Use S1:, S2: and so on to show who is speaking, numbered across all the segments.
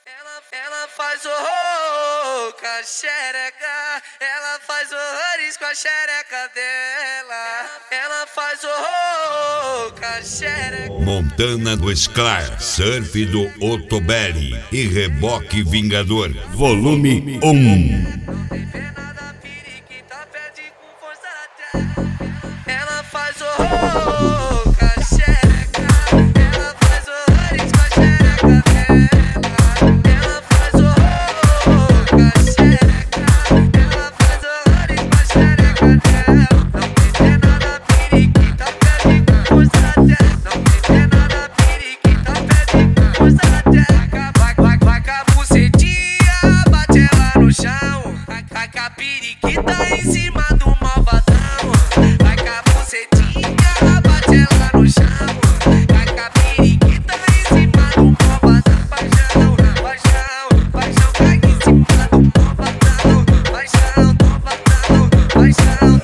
S1: Ela faz horror com a xereca, ela faz horrores com a xereca dela. Ela faz horror com a xereca.
S2: Montana do Sklar, surf do Otobelli e reboque vingador, volume 1.
S1: Não tem pena da periquita, pede com força até. Ela faz horror com a xereca, ela faz horrores com a xereca dela. Ela faz horror com a xereca, ela faz horrores com a xereca dela. Não tem pena da periquita, pede com força até. Não tem pena da periquita, pede com força até. Vai com a bucetinha, bate ela no chão. Vai com a periquita em cima do malvadão. Vai com a bucetinha, bate ela no chão. Vai com a periquita em cima do malvadão. Paixão, paixão, paixão, cai em cima do malvadão. Paixão, malvadão, paixão.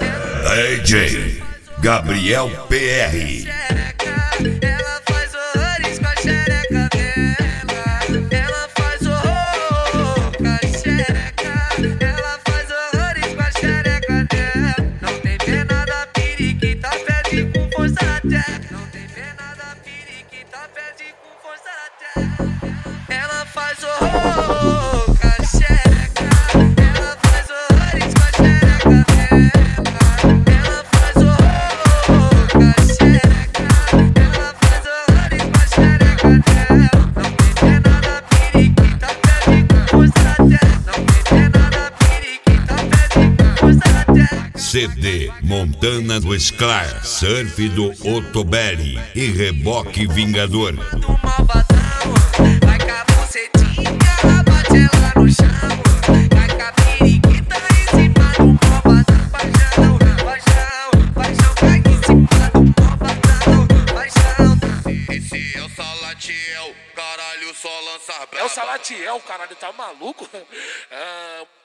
S2: DJ Gabriel PR.
S1: Ela faz horrores com a xereca dela. Ela faz horror com a xereca. Ela faz horrores com a xereca dela. Não tem pena da periquita, pede com força até. Não tem pena da periquita, pede com força até. Ela faz horror com a xereca. Ela faz horrores com a xereca dela. Ela faz horror com a xereca. Ela faz horrores com a xereca dela. Não tem pena da periquita, pede com força até. Não tem pena da periquita, pede com força até.
S2: CD Montana do Sklar, surf do Otobelli e reboque vingador.
S1: Do malvadão, vai com a bucetinha, bate ela no chão. Vai com a periquita em cima do malvadão. Paixão, paixão, paixão, cai em cima do malvadão. Paixão.
S3: Esse é o Salatiel, caralho, só lança braba.
S4: É o Salatiel, caralho, tá maluco?